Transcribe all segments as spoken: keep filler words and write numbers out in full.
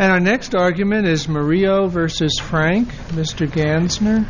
And our next argument is Murillo versus Frank. Mister Gansner.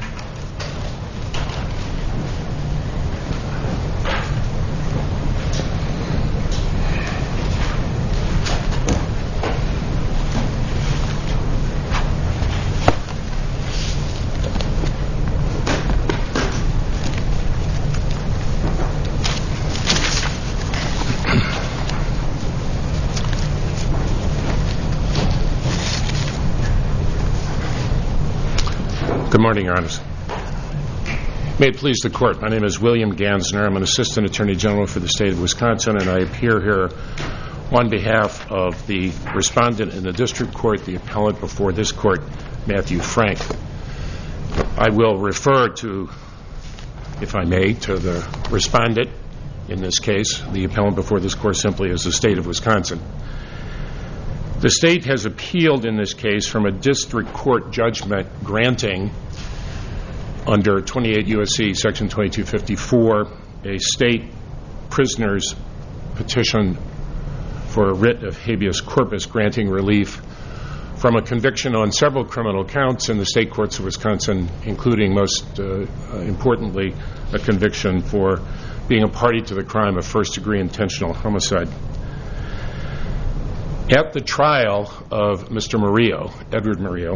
Good morning, Your Honors. May it please the Court, my name is William Gansner. I'm an Assistant Attorney General for the State of Wisconsin, and I appear here on behalf of the respondent in the District Court, the appellant before this Court, Matthew Frank. I will refer to, if I may, to the respondent in this case, the appellant before this Court, simply as the State of Wisconsin. The State has appealed in this case from a District Court judgment granting, under twenty-eight U S C Section twenty-two fifty-four, a state prisoner's petition for a writ of habeas corpus granting relief from a conviction on several criminal counts in the state courts of Wisconsin, including, most uh, importantly, a conviction for being a party to the crime of first-degree intentional homicide. At the trial of Mister Murillo, Edward Murillo,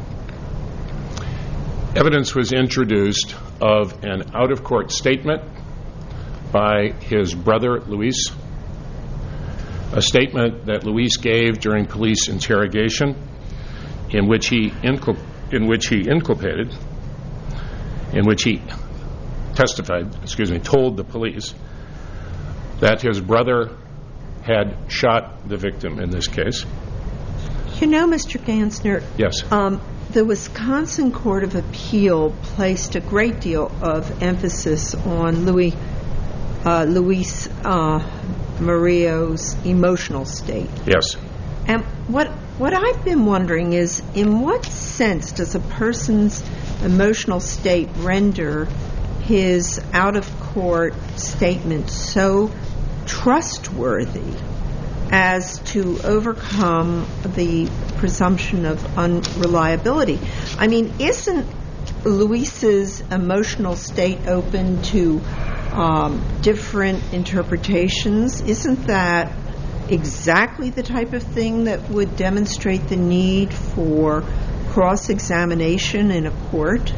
evidence was introduced of an out-of-court statement by his brother, Luis, a statement that Luis gave during police interrogation in which he incul- in which he inculpated, in which he testified, excuse me, told the police that his brother had shot the victim in this case. You know, Mister Gansner, yes. Um, the Wisconsin Court of Appeal placed a great deal of emphasis on Louis, uh, Luis uh, Murillo's emotional state. Yes. And what what I've been wondering is, in what sense does a person's emotional state render his out-of-court statement so trustworthy as to overcome the presumption of unreliability? I mean, isn't Luis's emotional state open to um, different interpretations? Isn't that exactly the type of thing that would demonstrate the need for cross-examination in a court?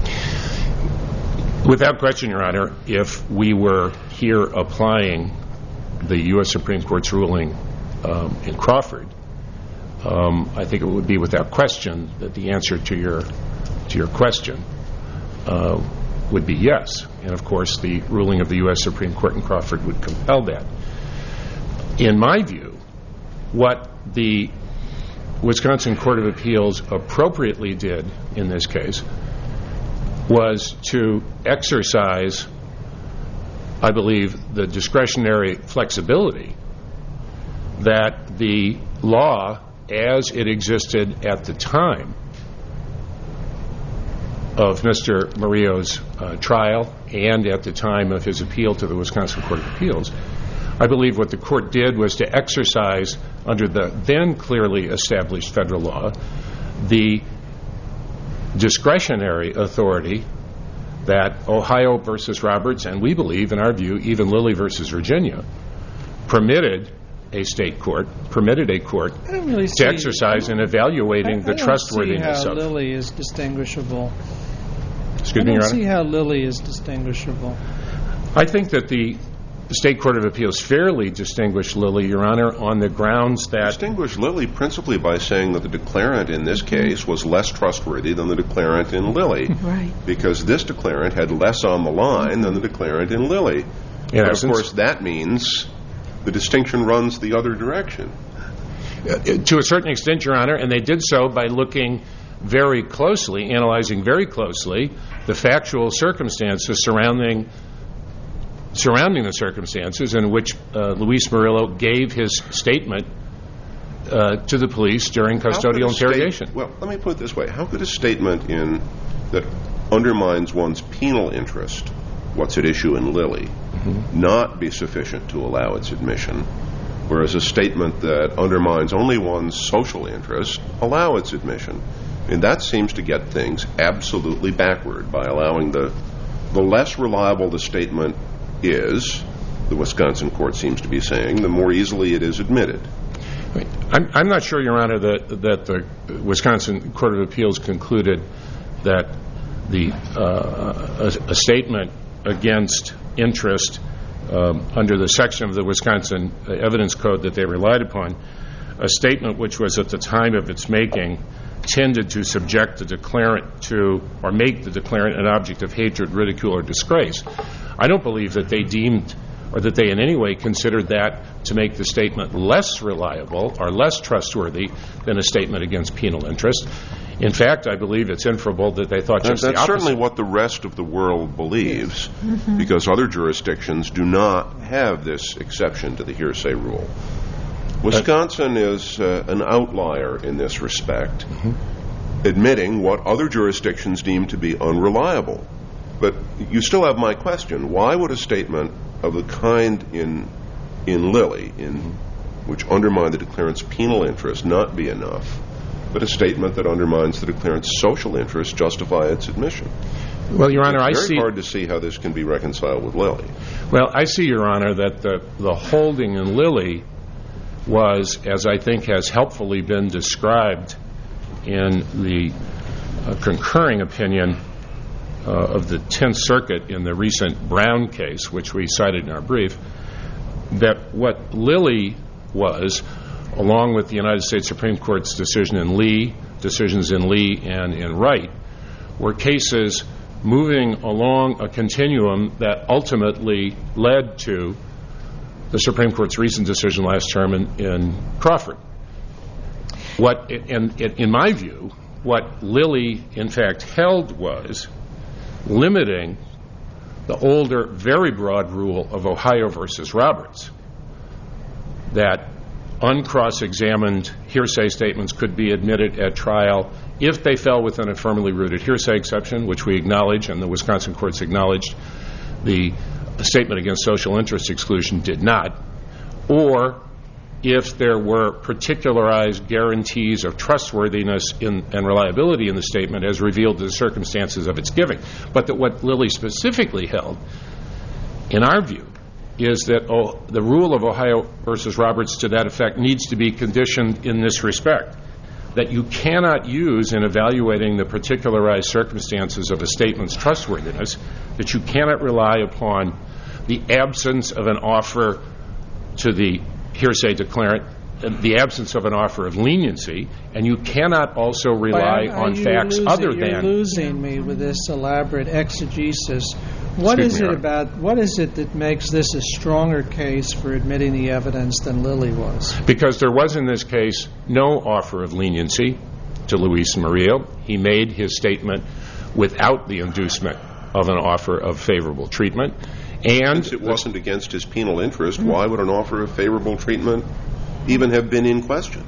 Without question, Your Honor, if we were here applying the U S Supreme Court's ruling um, in Crawford, um, I think it would be without question that the answer to your to your question uh, would be yes. And of course, the ruling of the U S Supreme Court in Crawford would compel that. In my view, what the Wisconsin Court of Appeals appropriately did in this case was to exercise, I believe, the discretionary flexibility that the law as it existed at the time of Mister Murillo's uh, trial and at the time of his appeal to the Wisconsin Court of Appeals. I believe what the court did was to exercise, under the then clearly established federal law, the discretionary authority that Ohio versus Roberts, and we believe, in our view, even Lilly versus Virginia, permitted a state court, permitted a court really to exercise in evaluating I, the I trustworthiness of. I of. don't see how Lilly is distinguishable. Excuse I me, Your don't Honor? see how Lilly is distinguishable. I think that the State Court of Appeals fairly distinguished Lilly, Your Honor, on the grounds that... Distinguished Lilly principally by saying that the declarant in this case was less trustworthy than the declarant in Lilly. Right. Because this declarant had less on the line than the declarant in Lilly. In and essence, of course, that means the distinction runs the other direction. Uh, to a certain extent, Your Honor, and they did so by looking very closely, analyzing very closely, the factual circumstances surrounding surrounding the circumstances in which uh, Luis Murillo gave his statement uh, to the police during custodial interrogation. State, well, let me put it this way. How could a statement in that undermines one's penal interest, what's at issue in Lilly, mm-hmm. not be sufficient to allow its admission whereas a statement that undermines only one's social interest allow its admission. And that seems to get things absolutely backward by allowing the the less reliable the statement is, the Wisconsin court seems to be saying, the more easily it is admitted. I'm, I'm not sure, Your Honor, that, that the Wisconsin Court of Appeals concluded that the uh, a, a statement against interest um, under the section of the Wisconsin Evidence Code that they relied upon, a statement which was at the time of its making tended to subject the declarant to, or make the declarant an object of hatred, ridicule, or disgrace. I don't believe that they deemed, or that they in any way considered that to make the statement less reliable or less trustworthy than a statement against penal interest. In fact, I believe it's inferable that they thought just that's the opposite. That's certainly what the rest of the world believes, mm-hmm. because other jurisdictions do not have this exception to the hearsay rule. Wisconsin is uh, an outlier in this respect, mm-hmm. admitting what other jurisdictions deem to be unreliable. But you still have my question. Why would a statement of the kind in in Lilly, in mm-hmm. which undermined the declarant's penal interest, not be enough, but a statement that undermines the declarant's social interest justify its admission? Well, Your Honor, I see... It's very hard to see how this can be reconciled with Lilly. Well, I see, Your Honor, that the, the holding in Lilly was, as I think has helpfully been described in the uh, concurring opinion uh, of the Tenth Circuit in the recent Brown case, which we cited in our brief, that what Lilly was, along with the United States Supreme Court's decision in Lee, decisions in Lee and in Wright, were cases moving along a continuum that ultimately led to the Supreme Court's recent decision last term in, in Crawford. What, and in my view, what Lilly in fact held was limiting the older, very broad rule of Ohio versus Roberts, that uncross-examined hearsay statements could be admitted at trial if they fell within a firmly rooted hearsay exception, which we acknowledge and the Wisconsin courts acknowledged. The statement against social interest exclusion did not, or if there were particularized guarantees of trustworthiness in, and reliability in the statement as revealed to the circumstances of its giving. But that what Lilly specifically held, in our view, is that oh, the rule of Ohio versus Roberts to that effect needs to be conditioned in this respect, that you cannot use in evaluating the particularized circumstances of a statement's trustworthiness, that you cannot rely upon the absence of an offer to the hearsay declarant, the absence of an offer of leniency, and you cannot also rely well, on facts losing, other you're than... You're losing me with this elaborate exegesis. What Excuse is me, it Art. about, what is it that makes this a stronger case for admitting the evidence than Lilly was? Because there was in this case no offer of leniency to Luis Murillo. He made his statement without the inducement of an offer of favorable treatment. And since it wasn't against his penal interest, why would an offer of favorable treatment even have been in question?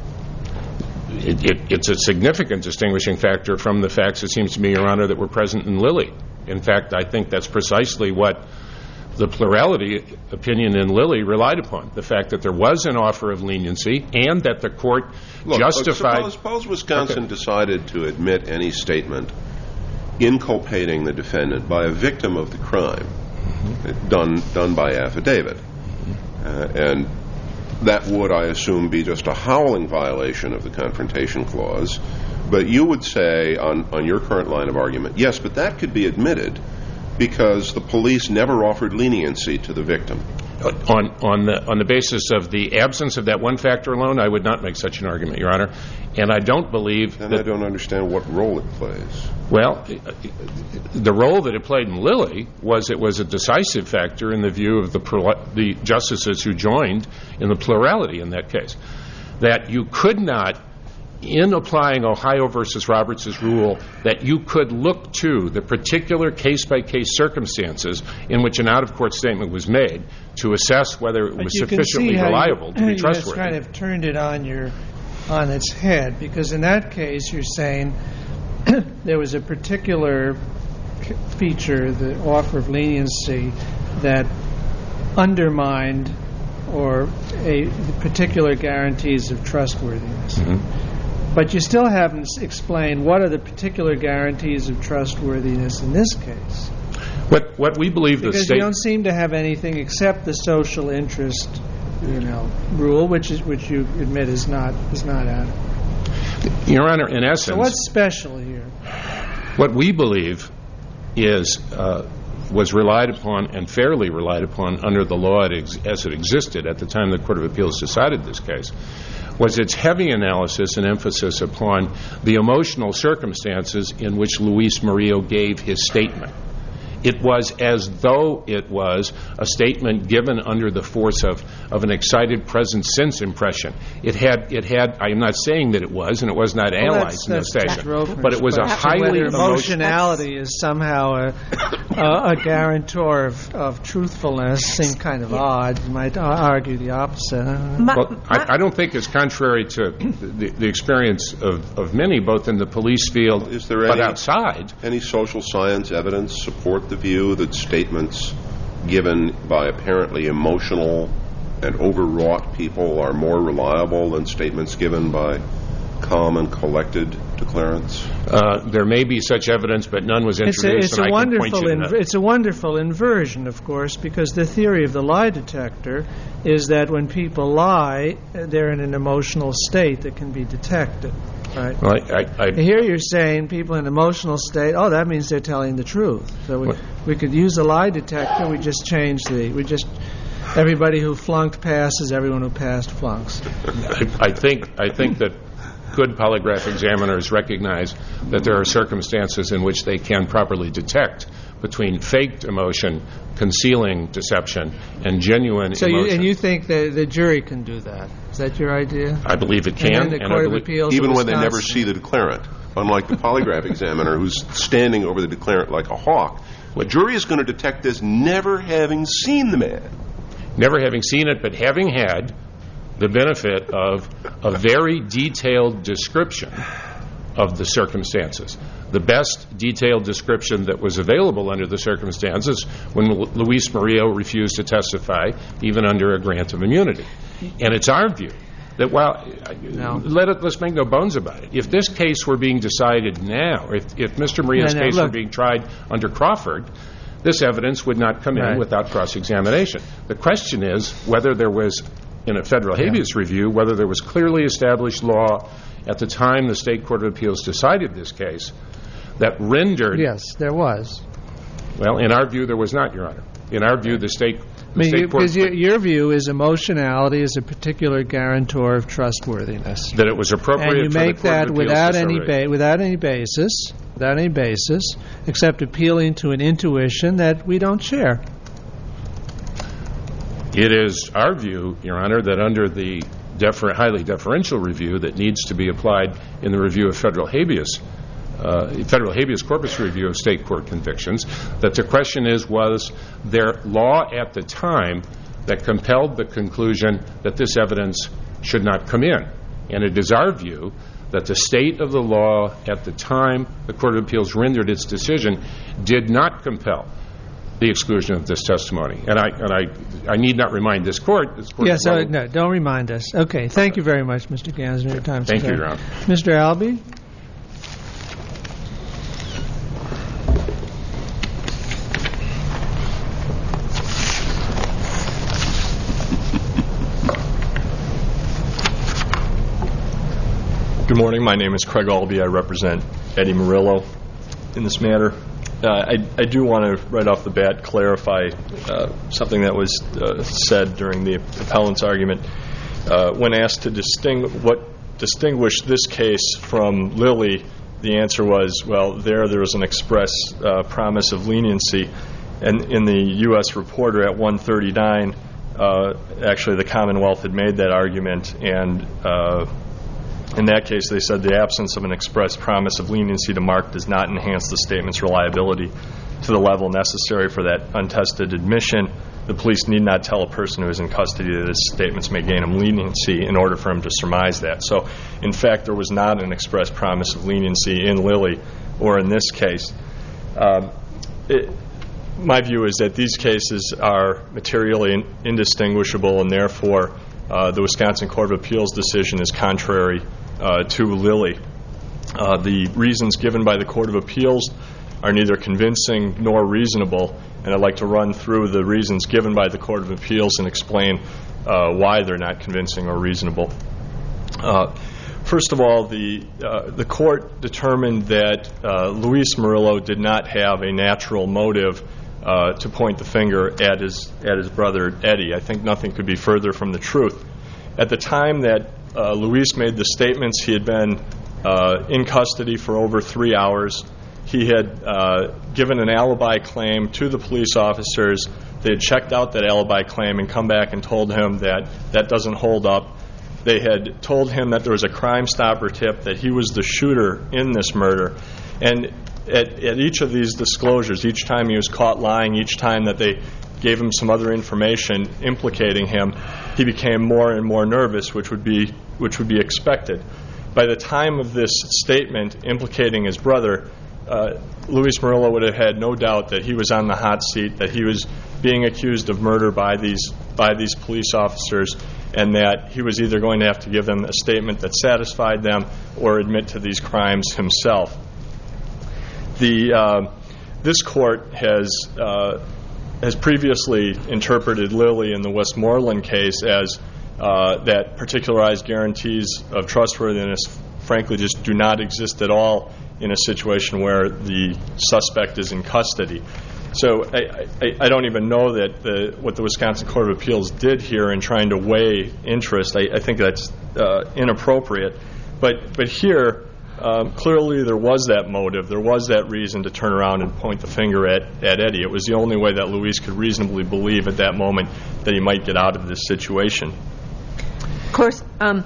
It, it, it's a significant distinguishing factor from the facts, it seems to me, Your Honor, that were present in Lilly. In fact, I think that's precisely what the plurality opinion in Lilly relied upon, the fact that there was an offer of leniency and that the court Look, justified... Suppose, suppose Wisconsin okay. decided to admit any statement inculpating the defendant by a victim of the crime, mm-hmm. done, done by affidavit. Mm-hmm. Uh, and that would, I assume, be just a howling violation of the Confrontation Clause. But you would say, on, on your current line of argument, yes, but that could be admitted because the police never offered leniency to the victim. On, on, the, on the basis of the absence of that one factor alone, I would not make such an argument, Your Honor. And I don't believe... And I don't understand what role it plays. Well, the role that it played in Lilly was it was a decisive factor in the view of the, the justices who joined in the plurality in that case. That you could not, in applying Ohio versus Roberts' rule, that you could look to the particular case-by-case circumstances in which an out-of-court statement was made to assess whether it was sufficiently reliable to be trustworthy. You kind of turned it on your on its head, because in that case you're saying there was a particular feature, the offer of leniency, that undermined or a particular guarantees of trustworthiness. Mm-hmm. But you still haven't s- explained what are the particular guarantees of trustworthiness in this case. What what we believe the Because state... you don't seem to have anything except the social interest, you know, rule, which is which you admit is not is not adequate. Your Honor, in essence... So what's special here? What we believe is uh, was relied upon and fairly relied upon under the law as it existed at the time the Court of Appeals decided this case was its heavy analysis and emphasis upon the emotional circumstances in which Luis Murillo gave his statement. It was as though it was a statement given under the force of, of an excited present sense impression. It had, it had. I am not saying that it was, and it was not Well, analyzed that's, in that's the station, Judge but it was a question, highly whether emotional. emotionality is somehow a, a, a guarantor of, of truthfulness. Seems kind of odd. You might argue the opposite. My- Well, I, I don't think it's contrary to the, the experience of, of many, both in the police field Is there but any- outside. Any social science evidence support the view that statements given by apparently emotional and overwrought people are more reliable than statements given by calm and collected declarants? Uh, there may be such evidence, but none was It's introduced. a, it's and a I can point wonderful you to inv- none. it's a wonderful inversion, of course, because the theory of the lie detector is that when people lie, they're in an emotional state that can be detected. Right. Well, I, I, I, Here you're saying people in an emotional state, oh, that means they're telling the truth. So we, we could use a lie detector. We just change the, we just, everybody who flunked passes, everyone who passed flunks. I, I think I think that good polygraph examiners recognize that there are circumstances in which they can properly detect between faked emotion, concealing deception, and genuine So you, emotion. and you think that the jury can do that? Is that your idea? I believe it And can. then the and Court I of believe- Appeals Even of when they never Wisconsin- see the declarant, unlike the polygraph examiner who's standing over the declarant like a hawk. The jury is going to detect this never having seen the man. Never having seen it, but having had the benefit of a very detailed description of the circumstances. The best detailed description that was available under the circumstances when Lu- Luis Murillo refused to testify, even under a grant of immunity. And it's our view that while, No. let it, let's make no bones about it, if this case were being decided now, if, if Mister Murillo's No, no, case look. were being tried under Crawford, this evidence would not come Right. in without cross-examination. The question is whether there was, in a federal habeas review, whether there was clearly established law at the time the State Court of Appeals decided this case that rendered... Yes, there was. Well, in our view, there was not, Your Honor. In our view, the State... I mean, state you, court- because your, your view is emotionality is a particular guarantor of trustworthiness. that it was appropriate And you for make the Court that of Appeals without to any survey. ba- without any basis, without any basis, except appealing to an intuition that we don't share. It is our view, Your Honor, that under the defer- highly deferential review that needs to be applied in the review of federal habeas, uh, federal habeas corpus review of state court convictions, that the question is, was there law at the time that compelled the conclusion that this evidence should not come in? And it is our view that the state of the law at the time the Court of Appeals rendered its decision did not compel the exclusion of this testimony. And I and I, I need not remind this court. This court Yes, is well- uh, no, don't remind us. Okay, thank you very much, Mister Gansner. Your time's Thank you, up. Your Honor. Mister Albee? Good morning. My name is Craig Albee. I represent Eddie Murillo in this matter. Uh, I, I do want to, right off the bat, clarify uh, something that was uh, said during the appellant's argument. Uh, when asked to distinguish what distinguished this case from Lilly, the answer was, well, there there was an express uh, promise of leniency. And in the U S Reporter at one thirty-nine, uh, actually the Commonwealth had made that argument, and uh, in that case, they said the absence of an express promise of leniency to Mark does not enhance the statement's reliability to the level necessary for that untested admission. The police need not tell a person who is in custody that his statements may gain him leniency in order for him to surmise that. So, in fact, there was not an express promise of leniency in Lilly or in this case. Um, it, my view is that these cases are materially in, indistinguishable, and therefore uh, the Wisconsin Court of Appeals decision is contrary uh, to Lilly. Uh, the reasons given by the Court of Appeals are neither convincing nor reasonable, and I'd like to run through the reasons given by the Court of Appeals and explain uh, why they're not convincing or reasonable. Uh, first of all, the uh, the court determined that uh, Luis Murillo did not have a natural motive uh, to point the finger at his at his brother Eddie. I think nothing could be further from the truth. At the time that uh, Luis made the statements, he had been uh, in custody for over three hours. He had uh, given an alibi claim to the police officers. They had checked out that alibi claim and come back and told him that that doesn't hold up. They had told him that there was a Crime Stopper tip, that he was the shooter in this murder. And at, at each of these disclosures, each time he was caught lying, each time that they gave him some other information implicating him, he became more and more nervous, which would be which would be expected. By the time of this statement implicating his brother, uh, Luis Murillo would have had no doubt that he was on the hot seat, that he was being accused of murder by these by these police officers, and that he was either going to have to give them a statement that satisfied them or admit to these crimes himself. The uh, this court has uh, has previously interpreted Lilly in the Westmoreland case as uh, that particularized guarantees of trustworthiness, frankly, just do not exist at all in a situation where the suspect is in custody. So I, I, I don't even know that the, what the Wisconsin Court of Appeals did here in trying to weigh interest. I, I think that's uh, inappropriate. But but here, um, clearly there was that motive. There was that reason to turn around and point the finger at, at Eddie. It was the only way that Luis could reasonably believe at that moment that he might get out of this situation. Of course, um,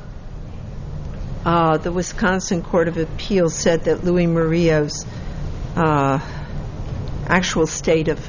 uh, the Wisconsin Court of Appeals said that Luis Murillo's uh, actual state of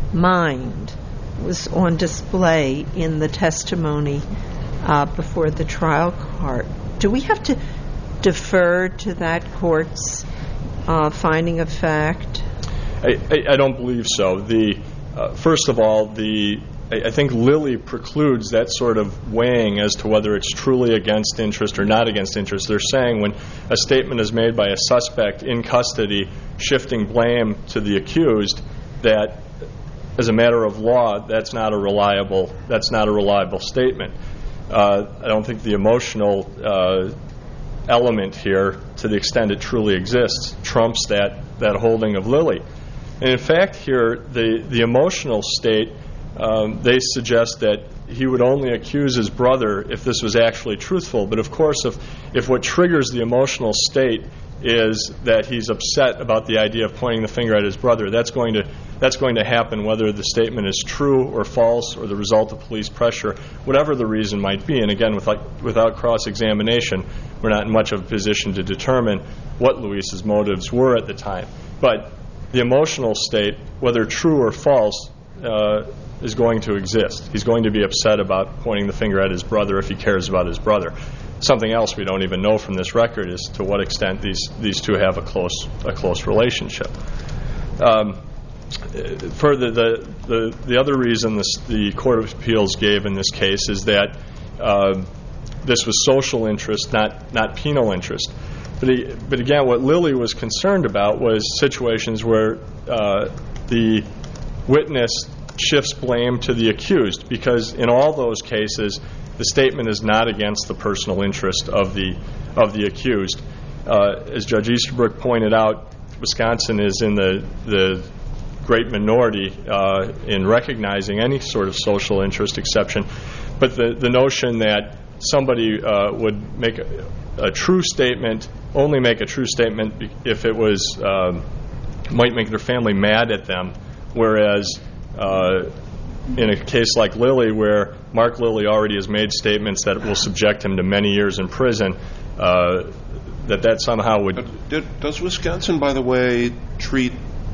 mind was on display in the testimony uh, before the trial court. Do we have to defer to that court's uh, finding of fact? I, I, I don't believe so. The uh, first of all, the I, I think Lilly precludes that sort of weighing as to whether it's truly against interest or not against interest. They're saying when a statement is made by a suspect in custody, shifting blame to the accused, that as a matter of law, that's not a reliable that's not a reliable statement. Uh, I don't think the emotional uh, element here, to the extent it truly exists, trumps that, that holding of Lilly. And in fact, here, the, the emotional state, um, they suggest that he would only accuse his brother if this was actually truthful. But of course, if, if what triggers the emotional state is that he's upset about the idea of pointing the finger at his brother, that's going to that's going to happen whether the statement is true or false or the result of police pressure, whatever the reason might be. And again, without, without cross-examination, we're not in much of a position to determine what Luis's motives were at the time. But the emotional state, whether true or false, uh, is going to exist. He's going to be upset about pointing the finger at his brother if he cares about his brother. Something else we don't even know from this record is to what extent these these two have a close a close relationship. Um, further, the, the the other reason this, the Court of Appeals gave in this case is that uh, this was social interest, not not penal interest. But he, but again, what Lilly was concerned about was situations where uh, the witness shifts blame to the accused, because in all those cases, the statement is not against the personal interest of the of the accused. Uh, as Judge Easterbrook pointed out, Wisconsin is in the the great minority uh, in recognizing any sort of social interest exception. But the the notion that somebody uh, would make a, a true statement, only make a true statement if it was um, might make their family mad at them, whereas uh, in a case like Lilly, where Mark Lilly already has made statements that will subject him to many years in prison, uh, that that somehow would... Did, does Wisconsin, by the way, treat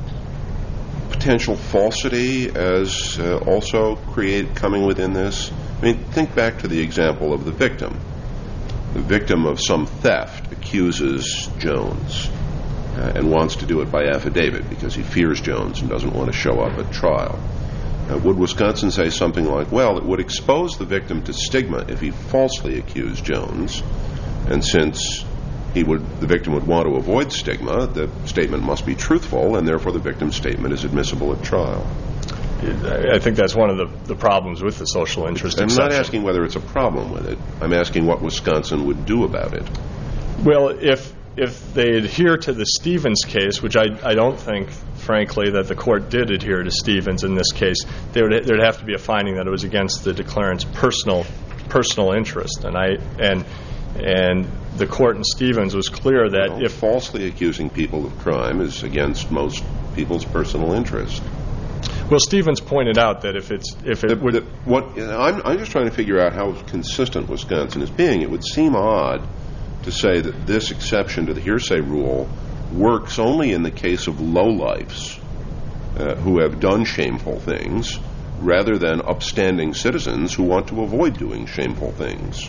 potential falsity as uh, also create coming within this? I mean, think back to the example of the victim. The victim of some theft accuses Jones. uh, and wants to do it by affidavit because he fears Jones and doesn't want to show up at trial. Uh, would Wisconsin say something like, well, it would expose the victim to stigma if he falsely accused Jones, and since he would, the victim would want to avoid stigma, the statement must be truthful, and therefore the victim's statement is admissible at trial? I think that's one of the, the problems with the social interest I'm exception. not asking whether it's a problem with it. I'm asking what Wisconsin would do about it. Well, if if they adhere to the Stevens case, which I, I don't think, frankly, that the court did adhere to Stevens in this case, there would there'd have to be a finding that it was against the declarant's personal personal interest, and I and and the court in Stevens was clear that well, if falsely accusing people of crime is against most people's personal interest. Well, Stevens pointed out that if it's if it the, would the, what I'm, I'm just trying to figure out how consistent Wisconsin is being. It would seem odd to say that this exception to the hearsay rule works only in the case of lowlifes uh, who have done shameful things, rather than upstanding citizens who want to avoid doing shameful things.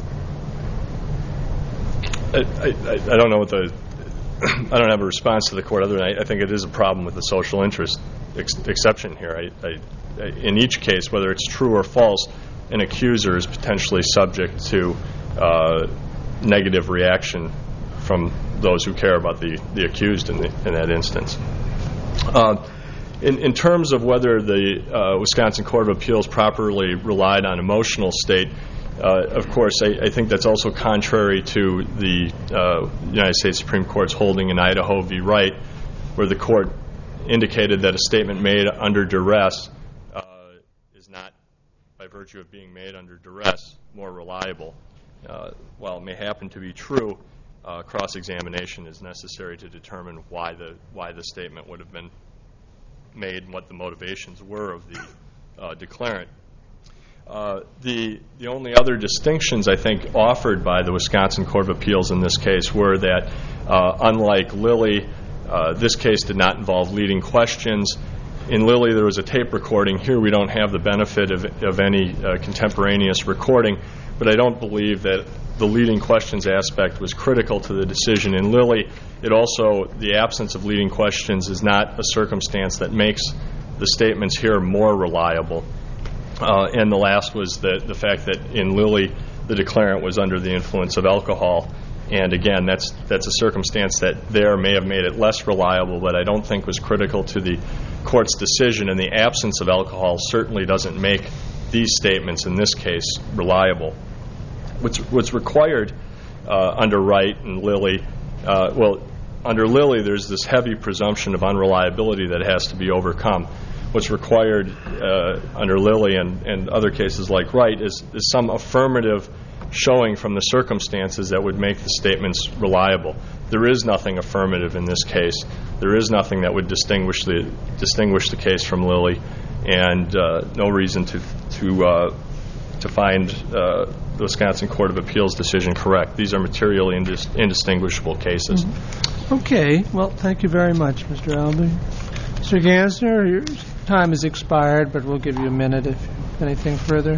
I, I, I don't know what the I don't have a response to the court other than I, I think it is a problem with the social interest ex- exception here. I, I, in each case, whether it's true or false, an accuser is potentially subject to uh, negative reaction from those who care about the, the accused in, the, in that instance. Uh, in, in terms of whether the uh, Wisconsin Court of Appeals properly relied on emotional state, Uh, of course, I, I think that's also contrary to the uh, United States Supreme Court's holding in Idaho v. Wright, where the court indicated that a statement made under duress uh, is not, by virtue of being made under duress, more reliable. Uh, while it may happen to be true, uh, cross-examination is necessary to determine why the why the statement would have been made and what the motivations were of the uh, declarant. Uh, the the only other distinctions I think offered by the Wisconsin Court of Appeals in this case were that uh, unlike Lilly, uh, this case did not involve leading questions. In Lilly there was a tape recording. Here we don't have the benefit of, of any uh, contemporaneous recording, but I don't believe that the leading questions aspect was critical to the decision. In Lilly, it also, the absence of leading questions is not a circumstance that makes the statements here more reliable. Uh, and the last was the, the fact that in Lilly, the declarant was under the influence of alcohol. And again, that's that's a circumstance that there may have made it less reliable, but I don't think was critical to the court's decision. And the absence of alcohol certainly doesn't make these statements, in this case, reliable. What's, what's required uh, under Wright and Lilly, uh, well, under Lilly, there's this heavy presumption of unreliability that has to be overcome. What's required uh, under Lilly and, and other cases like Wright is, is some affirmative showing from the circumstances that would make the statements reliable. There is nothing affirmative in this case. There is nothing that would distinguish the distinguish the case from Lilly, and uh, no reason to to uh, to find uh, the Wisconsin Court of Appeals decision correct. These are materially indis- indistinguishable cases. Mm-hmm. Okay. Well, thank you very much, Mister Albee. Mister Gansner, your time has expired, but we'll give you a minute if anything further.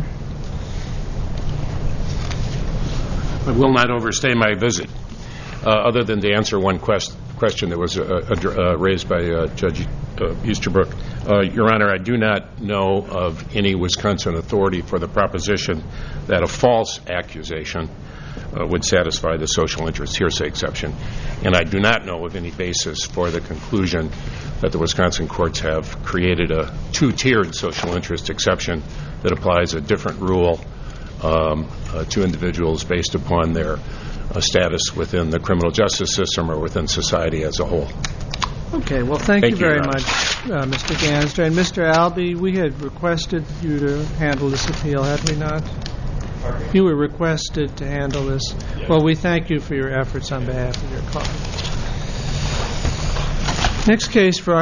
I will not overstay my visit, uh, other than to answer one quest- question that was uh, uh, raised by uh, Judge uh, Easterbrook. Uh, Your Honor, I do not know of any Wisconsin authority for the proposition that a false accusation uh, would satisfy the social interest hearsay exception. And I do not know of any basis for the conclusion that the Wisconsin courts have created a two-tiered social interest exception that applies a different rule um, uh, to individuals based upon their uh, status within the criminal justice system or within society as a whole. Okay, well, thank, Thank you you, very Your Honor. much, uh, Mister Gansner. And Mister Albee, we had requested you to handle this appeal, had we not? You were requested to handle this. Yes. Well, we thank you for your efforts on behalf of your client. Next case for our